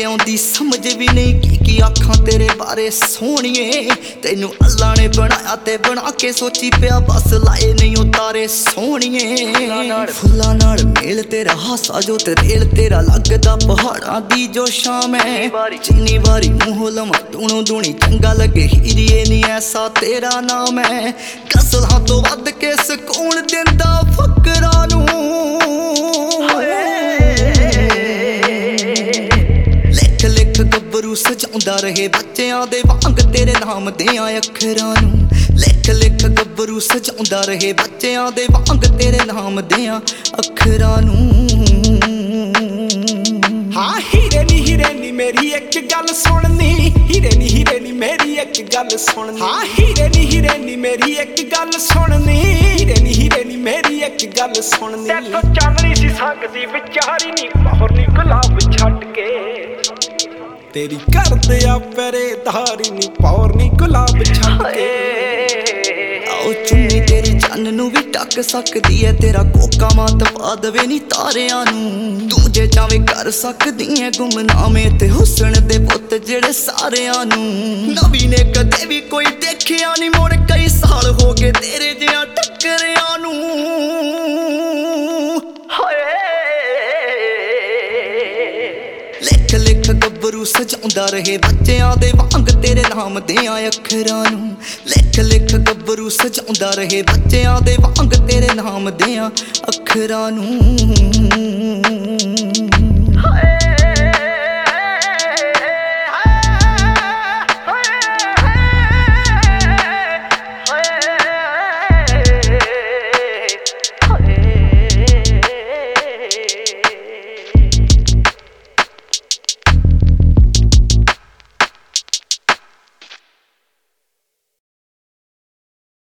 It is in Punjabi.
ਤੇ ਆਉਂਦੀ ਸਮਝ ਵੀ ਨਹੀਂ ਕੀ ਆਖਾਂ ਤੇਰੇ ਬਾਰੇ ਸੋਹਣੀਏ। ਤੈਨੂੰ ਅੱਲਾ ਨੇ ਬਣਾਇਆ ਤੇ ਬਣਾ ਕੇ ਸੋਚੀ ਪਿਆ ਬਸ ਲਾਏ ਨਹੀਂ ਉਤਾਰੇ ਸੋਹਣੀਏ। ਫੁੱਲਾਂ ਨਾਲ ਮੇਲ ਤੇਰਾ ਹਾਸਾ ਜੋ ਤੇ ਰੇਲ ਤੇਰਾ ਲੱਗਦਾ ਪਹਾੜਾਂ ਦੀ ਜੋ ਸ਼ਾਮ ਹੈ। ਜਿੰਨੀ ਵਾਰੀ ਮੂੰਹ ਲਵਾਂ ਦੂਣੋਂ ਦੂਣੀ ਚੰਗਾ ਲੱਗੇ ਹੀਰੀਏ ਨੀ ਐਸਾ ਤੇਰਾ ਨਾਮ ਹੈ। ਗਜ਼ਲਾਂ ਤੋਂ ਵੱਧ ਕੇ ਸਕੂਨ ਦਿੰਦਾ ਫਕਰਾਂ ਨੂੰ। ਲਿਖ ਲਿਖ ਗੱਭਰੂ ਸਜਾਉਂਦਾ ਰਹੇ ਬੱਚਿਆਂ ਦੇ ਵਾਂਗ ਤੇਰੇ ਨਾਮ ਦਿਆਂ ਅੱਖਰਾਂ ਨੂੰ। ਲਿਖ ਲਿਖ ਗੱਭਰੂ ਸਜਾਉਂਦਾ ਰਹੇ ਬੱਚਿਆਂ ਦੇ ਵਾਂਗ ਤੇਰੇ ਨਾਮ ਦਿਆਂ ਅੱਖਰਾਂ ਨੂੰ। ਹਾਂ ਹੀਰੇ ਨੀ ਮੇਰੀ ਇੱਕ ਗੱਲ ਸੁਣਨੀ। ਹੀਰੇ ਨੀ ਮੇਰੀ ਇੱਕ ਗੱਲ ਸੁਣਨੀ। ਹਾਂ ਹੀਰੇ ਨੀ ਮੇਰੀ ਇੱਕ ਗੱਲ ਸੁਣਨੀ। ਹੀਰੇ ਨੀ ਮੇਰੀ ਇੱਕ ਗੱਲ ਸੁਣਨੀ। ਤੈਥੋਂ ਚਾਨਣੀ ਸੀ ਸੰਗਦੀ ਵਿਚਾਰੀ ਨੀ ਮੋਹਰ ਨੀ ਗੁਲਾਬ ਛੱਡ ਕੇ। ਤੇਰੀ ਕਰਦੇ ਆ ਪਹਿਰੇਦਾਰੀ ਨੀ ਪੌਰ ਨੀ ਗੁਲਾਬ ਛੱਡ ਕੇ। ਆਓ ਚੁੰਨੀ ਤੇਰੀ ਚੰਨ ਨੂੰ ਵੀ ਢੱਕ ਸਕਦੀ ਐ। ਤੇਰਾ ਕੋਕਾ ਮਾਤ ਪਾ ਦਵੇ ਨੀ ਤਾਰਿਆਂ ਨੂੰ। ਤੂੰ ਜੇ ਚਾਵੇਂ ਕਰ ਸਕਦੀ ਐ ਗੁੰਮਨਾਮੇ ਤੇ ਹੁਸਨ ਦੇ ਪੁੱਤ ਜਿਹੜੇ ਸਾਰਿਆਂ ਨੂੰ। ਨਵੀਂ ਨੇ ਕਦੇ ਵੀ ਕੋਈ ਦੇਖਿਆ ਨੀ ਮੁੜ ਕਈ ਸਾਲ ਹੋ ਗਏ ਤੇਰੇ ਜਿਹਾ ਟੱਕਰਿਆਂ ਨੂੰ। ਲਿਖ ਲਿਖ ਗੱਭਰੂ ਸਜਾਉਂਦਾ ਰਹੇ ਬੱਚਿਆਂ ਦੇ ਵਾਂਗ ਤੇਰੇ ਨਾਮ ਦਿਆਂ ਅੱਖਰਾਂ ਨੂੰ। ਲਿਖ ਲਿਖ ਗੱਭਰੂ ਸਜਾਉਂਦਾ ਰਹੇ ਬੱਚਿਆਂ ਦੇ ਵਾਂਗ ਤੇਰੇ ਨਾਮ ਦਿਆਂ ਅੱਖਰਾਂ ਨੂੰ।